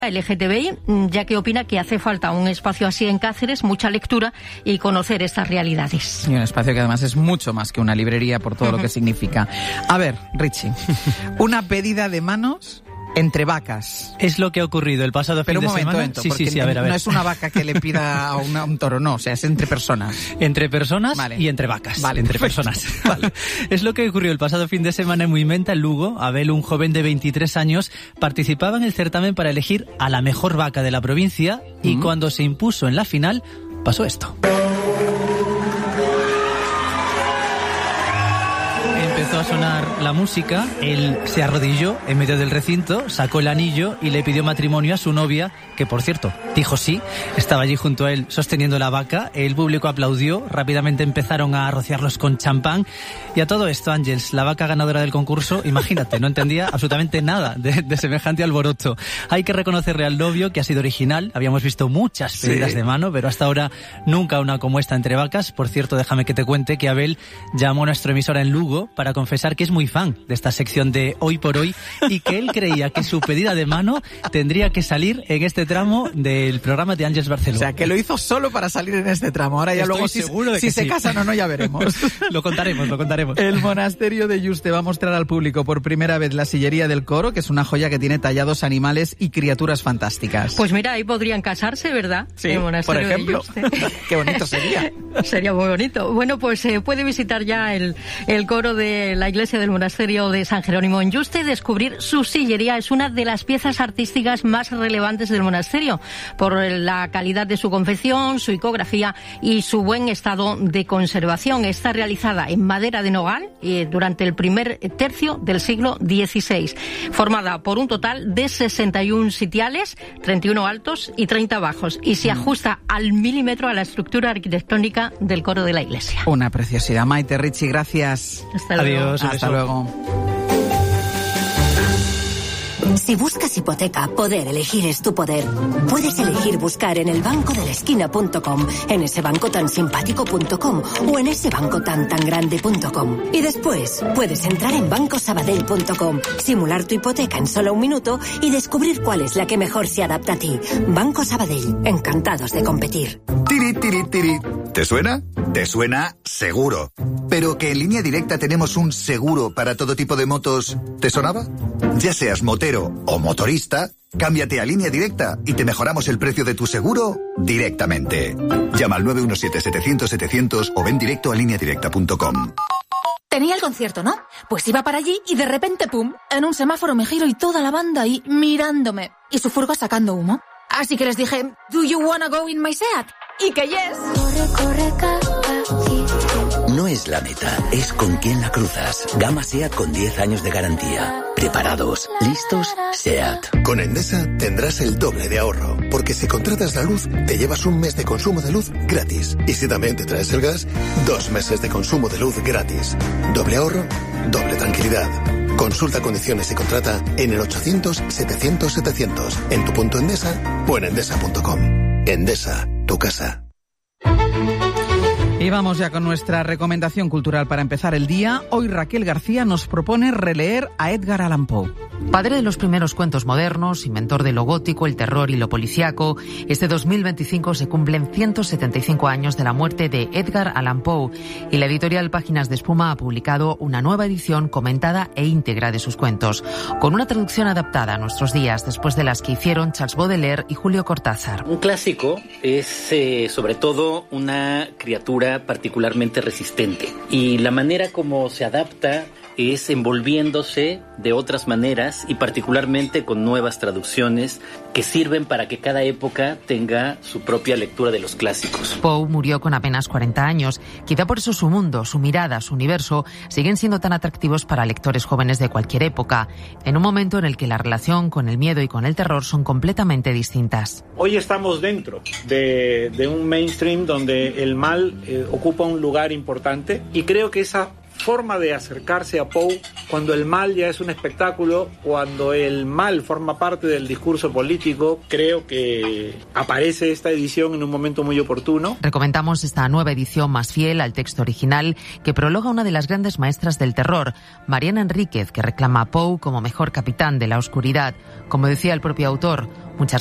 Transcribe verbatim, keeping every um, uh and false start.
L G T B I, ya que opina que hace falta un espacio así en Cáceres, mucha lectura y conocer estas realidades. Y un espacio que además es mucho más que una librería por todo lo que significa. A ver, Richie, una pedida de manos entre vacas. Es lo que ha ocurrido el pasado Pero fin un de momento, semana. momento, sí, porque sí, sí, a ver, a ver. No es una vaca que le pida a una, un toro, no, o sea, es entre personas. Entre personas vale. y entre vacas. Vale, entre perfecto. personas. Vale. Es lo que ocurrió el pasado fin de semana en Muimenta, en Lugo. Abel, un joven de veintitrés años, participaba en el certamen para elegir a la mejor vaca de la provincia y mm. cuando se impuso en la final, pasó esto. Empezó a sonar la música, él se arrodilló en medio del recinto, sacó el anillo y le pidió matrimonio a su novia, que por cierto, dijo sí, estaba allí junto a él sosteniendo la vaca, el público aplaudió, rápidamente empezaron a rociarlos con champán y a todo esto, Ángels, la vaca ganadora del concurso, imagínate, no entendía absolutamente nada de, de semejante alboroto. Hay que reconocerle al novio que ha sido original, habíamos visto muchas pedidas sí. de mano, pero hasta ahora nunca una como esta entre vacas. Por cierto, déjame que te cuente que Abel llamó a nuestra emisora en Lugo para confesar que es muy fan de esta sección de Hoy por Hoy y que él creía que su pedida de mano tendría que salir en este tramo del programa de Ángels Barceló. O sea, que lo hizo solo para salir en este tramo. Ahora ya Estoy luego si, seguro de si que se sí. casan o no ya veremos. Lo contaremos, lo contaremos. El monasterio de Yuste va a mostrar al público por primera vez la sillería del coro, que es una joya que tiene tallados animales y criaturas fantásticas. Pues mira, ahí podrían casarse, ¿verdad? Sí, el monasterio por ejemplo. de Yuste. Qué bonito sería. Sería muy bonito. Bueno, pues eh, puede visitar ya el, el coro de la iglesia del monasterio de San Jerónimo en Yuste y descubrir su sillería. Es una de las piezas artísticas más relevantes del monasterio por la calidad de su confección, su icografía y su buen estado de conservación. Está realizada en madera de nogal eh, durante el primer tercio del siglo dieciséis, formada por un total de sesenta y un sitiales, treinta y uno altos y treinta bajos, y se ajusta al milímetro a la estructura arquitectónica del coro de la iglesia. Una preciosidad. Maite, Richie, gracias. Hasta luego. Adiós. Hasta luego. Si buscas hipoteca, poder elegir es tu poder. Puedes elegir buscar en el banco de la esquina punto com, en ese banco tan simpático punto com o en ese banco tan tan grande punto com. Y después puedes entrar en banco sabadell punto com, simular tu hipoteca en solo un minuto y descubrir cuál es la que mejor se adapta a ti. Banco Sabadell, encantados de competir. Tiri, tiri, tiri. ¿Te suena? Te suena seguro. Pero que en Línea Directa tenemos un seguro para todo tipo de motos, ¿te sonaba? Ya seas motero o motorista, cámbiate a Línea Directa y te mejoramos el precio de tu seguro directamente. Llama al nueve uno siete, setecientos, setecientos o ven directo a línea directa punto com. Tenía el concierto, ¿no? Pues iba para allí y de repente, ¡pum!, en un semáforo me giro y toda la banda ahí mirándome. Y su furgo sacando humo. Así que les dije, ¿Do you wanna go in my Seat? Y que yes. Corre, corre, casi. No es la meta, es con quién la cruzas. Gama SEAT con diez años de garantía. Preparados, listos, SEAT. Con Endesa tendrás el doble de ahorro, porque si contratas la luz, te llevas un mes de consumo de luz gratis. Y si también te traes el gas, dos meses de consumo de luz gratis. Doble ahorro, doble tranquilidad. Consulta condiciones y contrata en el ochocientos, setecientos, setecientos, en tu punto Endesa o en endesa punto com. Endesa, tu casa. Y vamos ya con nuestra recomendación cultural para empezar el día. Hoy Raquel García nos propone releer a Edgar Allan Poe. Padre de los primeros cuentos modernos, inventor de lo gótico, el terror y lo policíaco, este dos mil veinticinco se cumplen ciento setenta y cinco años de la muerte de Edgar Allan Poe y la editorial Páginas de Espuma ha publicado una nueva edición comentada e íntegra de sus cuentos, con una traducción adaptada a nuestros días después de las que hicieron Charles Baudelaire y Julio Cortázar. Un clásico es eh, sobre todo una criatura particularmente resistente y la manera como se adapta es envolviéndose de otras maneras y particularmente con nuevas traducciones que sirven para que cada época tenga su propia lectura de los clásicos. Poe murió con apenas cuarenta años. Quizá por eso su mundo, su mirada, su universo siguen siendo tan atractivos para lectores jóvenes de cualquier época, en un momento en el que la relación con el miedo y con el terror son completamente distintas. Hoy estamos dentro de, de un mainstream donde el mal eh, ocupa un lugar importante y creo que esa forma de acercarse a Poe cuando el mal ya es un espectáculo, cuando el mal forma parte del discurso político. Creo que aparece esta edición en un momento muy oportuno. Recomendamos esta nueva edición más fiel al texto original, que prologa una de las grandes maestras del terror, Mariana Enríquez, que reclama a Poe como mejor capitán de la oscuridad. Como decía el propio autor, muchas